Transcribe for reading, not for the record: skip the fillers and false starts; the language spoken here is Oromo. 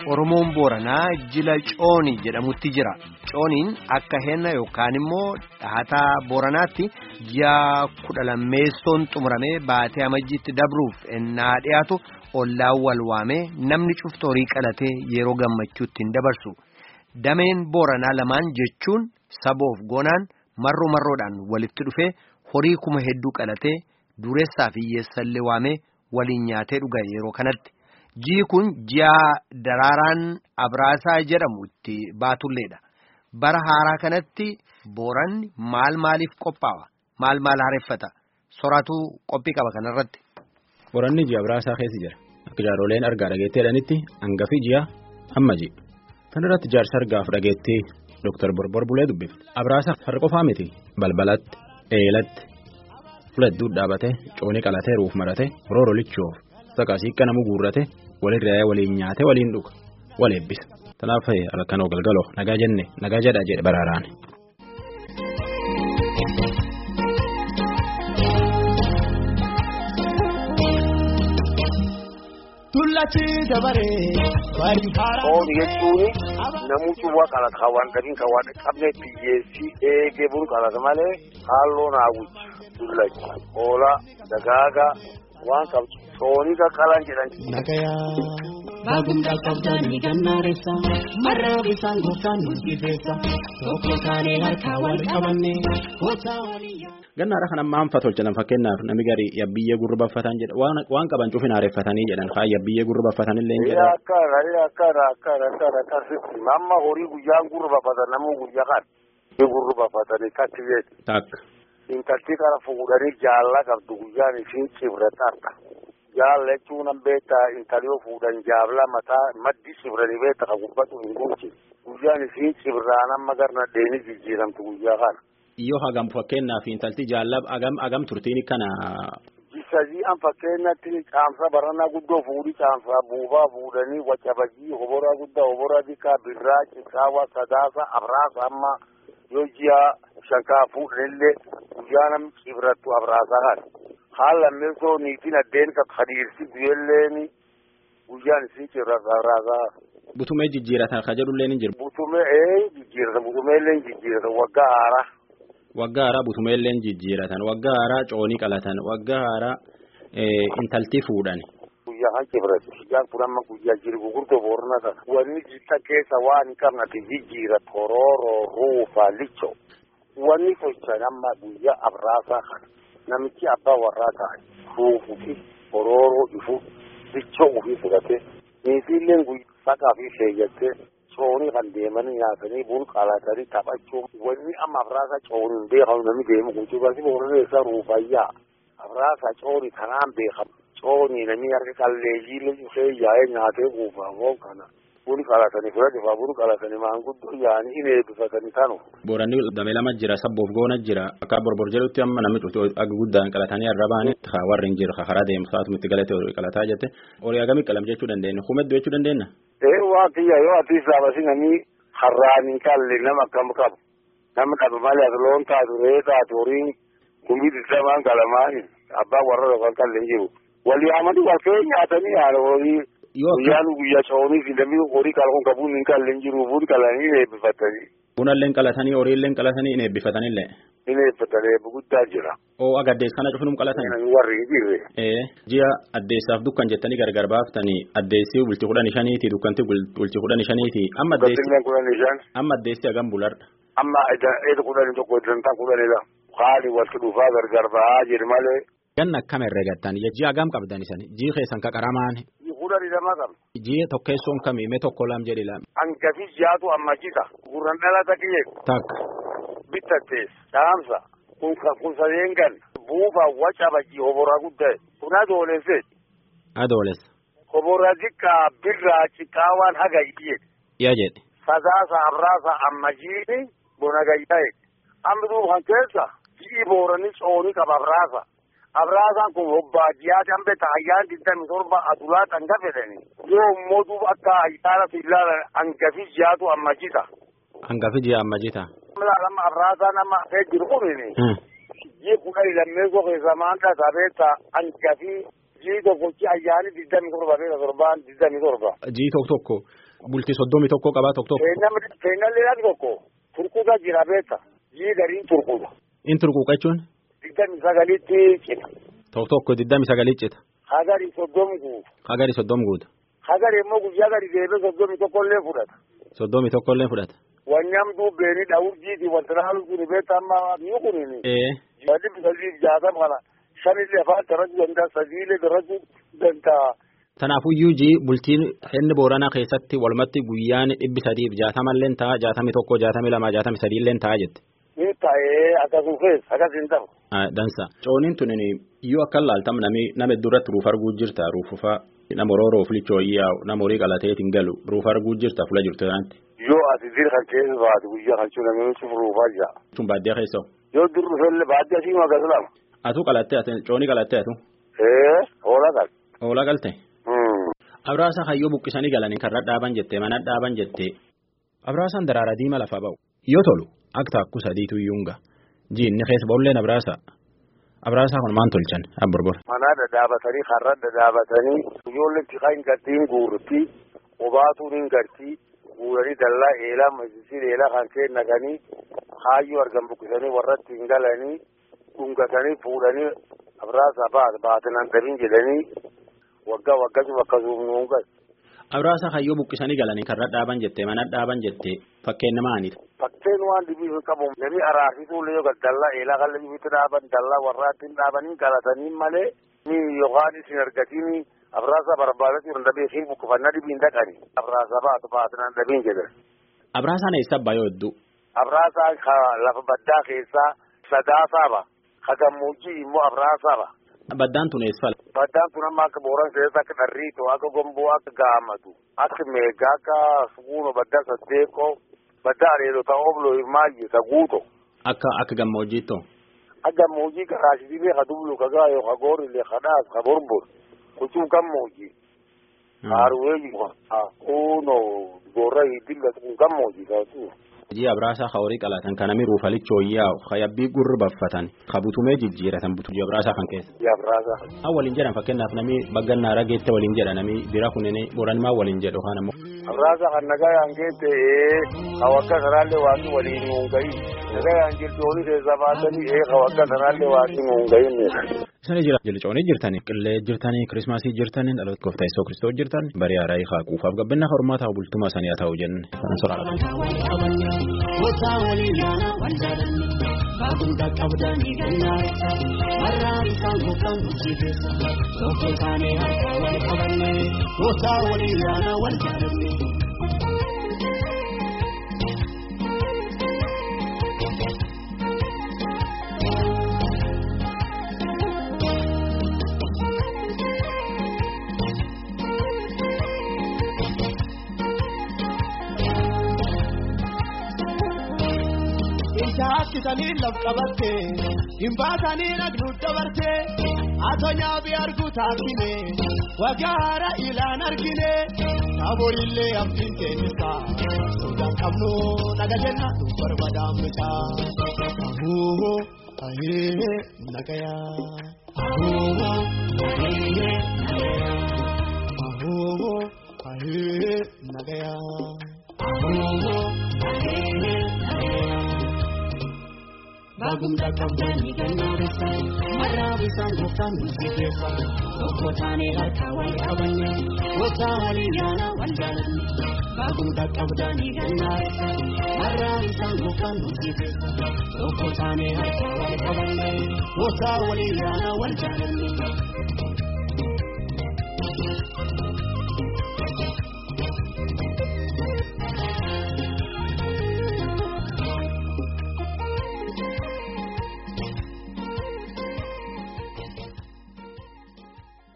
Oromoon Booranaa jila coonii jedhamutti jira. Cooniin akka henna yookaan immoo dhahataa Booranaatti ji'a 12 xumuramee baatee amajjiitti dabruuf ennaa dhiyaatu ollaan wal waamee namni cuftu horii qalatee yeroo gammachuutti hin dabarsu. Dameen Booranaa lamaan jechuun saboof goonaan marroodhaan walitti dhufee horii kuma hedduu qalatee dureessaa fi hiyyeessallee waamee waliin nyaatee dhuga yeroo kanatti. Ji'i kun ji'a daraaraan Abraasaa jedhamu itti baatulleedha. Bara haaraa kanatti Booranni maaliif qophaa'a? Maal haareffata? Soraatu qophii qaba kanarratti. Booranni ji'a Abraasaa keessa jira. Akka jaaroleen argaa dhageetteedhanitti hangafi ji'a amma ji'a. Kana irratti jaarsa argaaf dhageettee Dr. Borbor Bulee dubbifte. Abraasaa har'a qofaa miti. Balbalatti, eelatti, fuladduun dhaabatee, coonii qalatee, ruuf maratee, rooroo lichoof. Saqaasiikka namu guurrate walirraa waliin nyaate waliin dhuga wal eebbisa. Tanaaf halkanoo galgaloo nagaa jenne nagaa jedha jedhe baraaraan. Ooni jechuun namoota waa qalata waan gadiin kan waan qabne biyyeessi eegee bulu qalata malee halluu naawwicha dullacha hoolaa dagaagaa waan qabdu. Sooni ka kalan jedhan. Nagaya bagumda kabdani gannareessa marraa bisaan gooftaan nuti beessa tokko taanee harkaa wal qabanne goota waliin. Gannaara kana maanfa tolchan fakkeenyaaf namni gari yabbiyee gurbaffatan jedha waan qaban cufin haareffatanii jedhan haa yabbiyee gurbafatanillee hin jedhan. Akka mamma horii guyyaan gurbaffatan namuu guyyaa kan gurbafatanii kattibeet. Takka. Intalti kana fuudhanii jaallaa qabdu guyyaan isiin cibrataadha. Jaalle jechuun beektaa intaloo fuudhan jaabla mataa maddi cibranii beektaa kan gubbatu hin guutu. Guyyaan isiin cibraan amma garna deeni jijjiiramtu guyyaa kana. Yoo hagam fakkeenyaaf intalti jaallab agam turtiin kana. Jisajii an fakkeenyatti caamsa baranaa guddoo fuudhi caamsa buufaa fuudhanii wacabajii hoboraa guddaa hoboraa dikaa birraa ciqaawaa sadaasa abraasa amma yoo ji'a shankaa fuudhanillee guyyaa namni cibrattu abraasaa kana. Haala meesoo niitiin addeen kan hadiirsi du'elleeni guyyaan isii cirrasaa. Butumee jijjiiratan kan jedhullee ni jiru. Butumeellee jijjiiratan waggaa haaraa. Waggaa haaraa butumeellee jijjiiratan waggaa haaraa coonii qalatan waggaa haaraa intaltii fuudhan. Guyyaa kan cibratu guyyaan kun amma guyyaa jiru gurguddoo Booranaa kana. Wanni jita keessa waan hin qabnati jijjiira torooroo ruufaa lichoo. Wanni tolchan amma guyyaa abraasaa kana. Namichi abbaa warraa ta'an ruufuu fi horooroo ifu lichoo ofii fudhatee niitiilleen saqaa fi sheeyyattee coonii kan deemanii nyaatanii buna qalatanii taphachuu wanni amma abraasa cooniin beekamu namni deemu kutubaasi Booranaa ruufayyaa abraasa coonii kanaan beekamu coonii namni harka qalleeyyiillee dhufee yaa'ee nyaatee kuufaa kana. Buni qalatanii fudhate buni qalatanii maanguddoo yaa'anii hin eebbifatanii tanu. Booranni damee lama jira sabboof goona jira akka borbor jedhutti amma namni cuftu akka guddaan qalatanii irra baane warri hin jiru karaa deemu saatuma itti galate qalataa jette horii hagamii qalam jechuu dandeenya humedduu jechuu dandeenya. Waan kiyya yoo ati saabasi namni har'aan hin qalle nama akkam qabu namni qabu malee loon taatu re'ee taatu horiin kumbii digdamaan qalamaani abbaan warra yookaan qalle hin jiru walii amadi wal ka'ee nyaatanii haala horii. Guyyaa coonii fi namni horii qal'oon qabuun hin qalleen jiru buna qalanii hin eebbifatanii. Bunallee qalatanii horiillee qalatanii hin eebbifatanillee. Hin eebbifatanii guddaa jira. Oo addeessa kana cufinum qalatanii. Warri hin jirre. Ji'a addeessaaf dukkan jettanii gargar baaftanii addeessi bultii 15 dukkanti bultii 15 amma addeessi. Amma addeessi hagam bularra. Amma eeda 11 10 haali walitti dhufaa gargar ba'aa jiru malee. Ganna akkam herreegattan ji'a hagam qabdan isan ji'i keessan qaqaramaan. Ji'a tokkeessoon kamii mee tokko lam jedhi lam. Hangafi ji'aatu amma jita. Gurran dhalata kiyye. Takka. Bittatees. Dhaamsa. Kun sadeen gan. Buufa waca bajii hoboraa guddaa. Kun adoolesse. Adoolessa. Hoboraa xiqqaa birraa xiqqaawaan haga kiyye. Yaa jedhe. Sadaasa abraasa amma jiini bona gayyaa'e. Amma duuban keessa ji'i booranii coonii qaba abraasa. Abraasaan kun hobbaa ji'aati hambee taayyaan 27 adulaa kan gafetanii. Yoo mootuu akka ayyaana fiilaa hangafi ji'aatu amma jita. Hangafi ji'a amma jita. Amma abraasaan amma fee jiru kunini. Jii kudhanii lammeessoo keessa maanta tabeetta hangafi jii tokkochi ayyaani 27 27. Jii tokko Bultii 31 qabaa tokko. Seenallee tokko turkuuta jira beekta jiidariin turkuudha. In turkuuqa jechuun? 29 cita. Tokko 29 cita. Hagari 30 guuta. Hagari 30 guuta. Hagari immoo guyyaa gadi deebee 31 illee fudhata. 31 illee fudhata. Wanyamtuu beeni dhaawurjiiti wanta dhaalu kuni beekta amma mi'u kunini. Waddi bisalii jaatama kana shanillee afaan darajuu danda'a sadiilee darajuu danda'a. Tanaafuyyuu jii bultiin inni Booranaa keessatti walumatti guyyaan 360 illee ta'a 61 62 63 illee ta'a jette. Ni ta'ee akkasuma keessa akkasiin ta'u. Dansa. Cooniin tunin iyyuu akka laaltam nama duratti ruuf arguu jirta ruufufa nama rooroo filichoo iyyaa nama horii qalateetiin galu ruuf arguu jirta fula jirtu kanatti. Yoo ati dirqan keessa baatu guyyaa kan cuuna namni ruufaa jira. Tun baadiyyaa keessa. Yoo durru solle baadiyyaa siin magas lama. Atu qalattee coonii qalattee atu. Hoolaa galte. Hoolaa galte. Abraasa hayyoo buqqisanii galanii karra dhaaban jettee mana dhaaban jettee. Abraasaan daraara diima lafaa ba'u. Yoo tolu akka takku sadiitu yuunga. Jiinni keessa ba'ulleen Abraasa. Abraasaa kun maan tolchan abborbor. Manaa dhadhaabatanii karra dhadhaabatanii ijoolleen tikaa hin gartiin guurtii obaatuun hin gartii guuranii dallaa eelaa majlisii eelaa kan kee naqanii haayyoo argan buqqisanii warratti hin galanii dhungatanii fuudhanii Abraasaa baatinan dhabiin jedhanii waggaa akkasuma gal. Abraasaa hayyoo buqqisanii galanii karra dhaaban jettee mana dhaaban jettee fakkeen namaaniidha. Fakkeen waan dibii hin qabu namni araarfituullee yoo dallaa eelaa kan leenjiitti dhaaban dallaa warraattiin dhaabanii galatanii malee ni yookaan isin argatini Abraasaa barbaadatu hin dhabee fi buqqifannaa dibiin dhaqani. Abraasaa baatinan dhabiin jedhan. Abraasaan eessa baay'oo hedduu. Abraasaan lafa baddaa keessaa sadaasaaba. Hagammoojii immoo Abraasaaba. Baddaan tun eessa? Baddaan tun amma akka Booran keessa akka Dharriitoo akka Gomboo akka Gaamatu akka Meegaa akka Suguunoo baddaa Saddeeqoo baddaa Areedota Obloo Hirmaayyee Saguutoo. Akka gammoojjiittoo? Akka gammoojjii Karaashiilee ka Dublu ka Gaayoo ka Goorillee ka Dhaas ka Borbor kuchuun gammoojjii. Haaruweeyyuu Kuunoo Goorra Hiddilla kun gammoojjii kaasuu. Jii Abraasaa horii qalatan kanami ruufalichoo yaa khayabbii gurri baffatan kabutumee jijjiiratan butu Abraasaa kan keessa. Abraasaa. Waliin jedhan fakkeenyaaf nami bagganna rageette waliin jedha nami bira kunene Booranimaa waliin jedhu kan ammoo. Abraasaa kan nagaa yaan geette hawakka saraallee waan waliin nuungayi nagaa yaan jirtu olii keessa baatanii hawakka saraallee waan nuungayi. Sana jira jilcoonii jirtanii qillee jirtanii Kirismaasii jirtanii dhaloota gooftaa Yesuus Kiristoos jirtan bari haaraa haaquufaaf gabbinna hormaata bultumaa sanii haa ta'u jenne kan soraala. Kitanii laf qabatte hinbaatanii nagnu dabarte atonyaa bi argu taasine wagaara ilaan argine taaborillee abdiin teenisa soodaan qabnu naga jenna barbadaan bitaa ahuuhoo ahee nagayaa ahuuhoo ahee nagayaa ahuuhoo ahee nagayaa ahuuhoo ahee nagayaa. Bagumda kabdani ganarisa marabisaan gooftaan nusibeessa tokko taanee harkaa wal qabanne gooftaa waliin yaana wal jaalanne bagumda kabdani ganarisa marabisaan gooftaan nusibeessa tokko taanee harkaa wal qabanne gooftaa waliin yaana wal jaalanne.